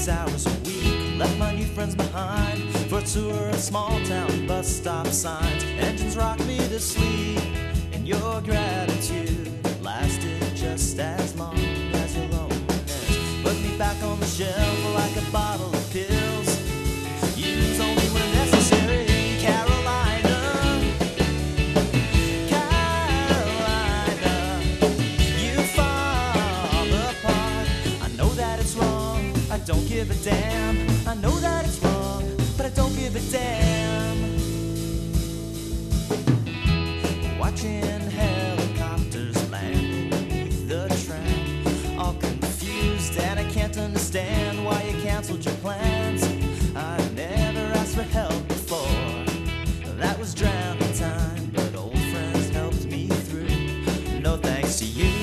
6 hours a week. Left my new friends behind for a tour of small town bus stop signs. Engines rock me to sleep, and your gratitude lasted just as long as your loneliness. Put me back on the shelf like a bottle of pills. Use only when necessary. Carolina, Carolina, you fall apart. I know that it's wrong, I don't give a damn. I know that it's wrong, but I don't give a damn. Watching helicopters land beneath the tram, all confused, and I can't understand why you canceled your plans. I've never asked for help before, that was drowning time, but old friends helped me through. No thanks to you,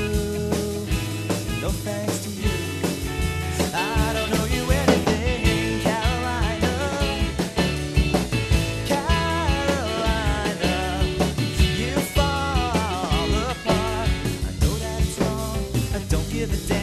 no thanks to you. I don't know you anything, Carolina, Carolina, you fall apart. I know that it's wrong, I don't give a damn.